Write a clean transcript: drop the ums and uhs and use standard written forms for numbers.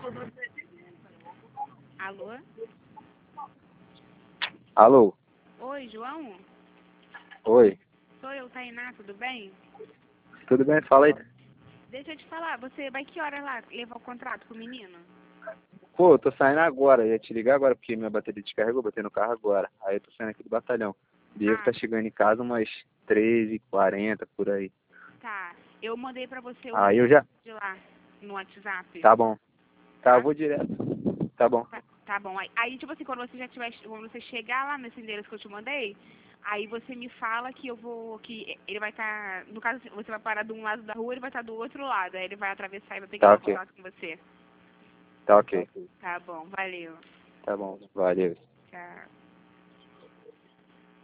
Alô? Alô? Oi, João? Oi. Sou eu, Tainá, tudo bem? Tudo bem? Fala aí. Deixa eu te falar, você vai que hora lá levar o contrato pro menino? Pô, eu tô saindo agora. Ia te ligar agora porque minha bateria descarregou. Botei no carro agora. Aí eu tô saindo aqui do batalhão. Diego tá chegando em casa umas 13h40, por aí. Tá, eu mandei pra você o Aí eu endereço já... de lá no WhatsApp. Tá bom. Tá, Tá? eu vou direto. Tá bom. Tá bom. Aí, tipo assim, quando você já tiver, quando você chegar lá nesse endereço que eu te mandei, aí você me fala que eu vou, que ele vai estar, no caso, você vai parar de um lado da rua, ele vai estar do outro lado, aí ele vai atravessar e vai pegar Tá o ok. contato com você. Tá ok. Tá bom, valeu. Tá bom. Valeu. Tchau.